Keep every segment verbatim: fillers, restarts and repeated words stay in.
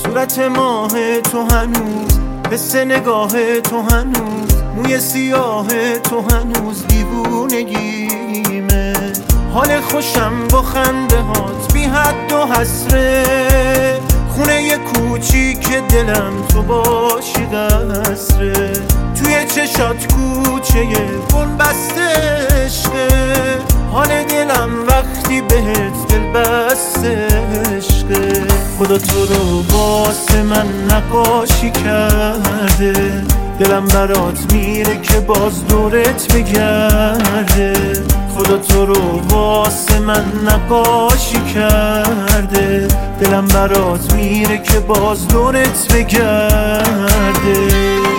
صورت ماه تو هنوز، حس نگاه تو هنوز، موی سیاه تو هنوز دیوونگیمه. حال خوشم با خنده هات بی حد و حسره، خونه یه کوچیک دلم تو باشی قصره. توی چشات کوچه بن بسته عشقه، حال دلم وقتی بهت دل بسته عشقه. خدا تو رو واسه من نقاشی کرده، دلم برات میره که باز دورت بگرده. خدا تو رو واسه من نقاشی کرده، دلم برات میره که باز دورت بگرده.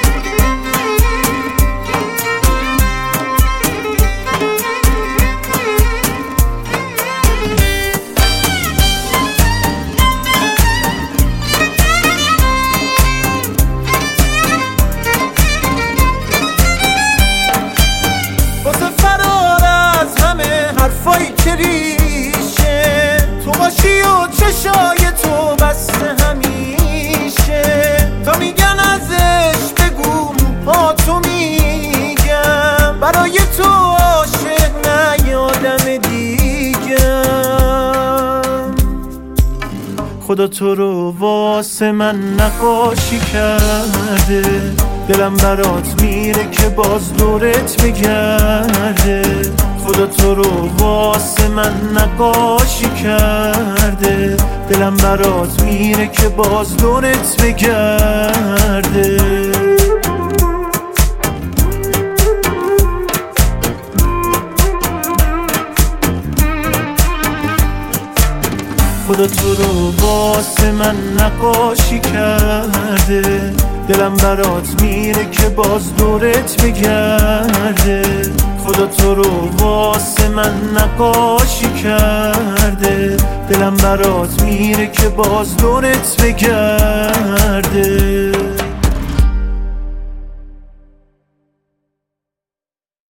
حرفایی که ریشه تو باشی و چشای تو بسته همیشه. تا میگن ازش بگو ها تو میگم، برای تو عاشق نه یادم دیگم. خدا تو رو واسه من نقاشی کرده، دلم برات میره که باز دورت بگرده. خدا تو رو واسه من نقاشی کرده، دلم برات میره که باز دورت بگرده. خدا تو رو واسه من نقاشی کرده، دلم برات میره که باز دورت بگرده. خدا تو رو واسه من نقاشی کرده، دلم برات میره که باز دورت بگرده.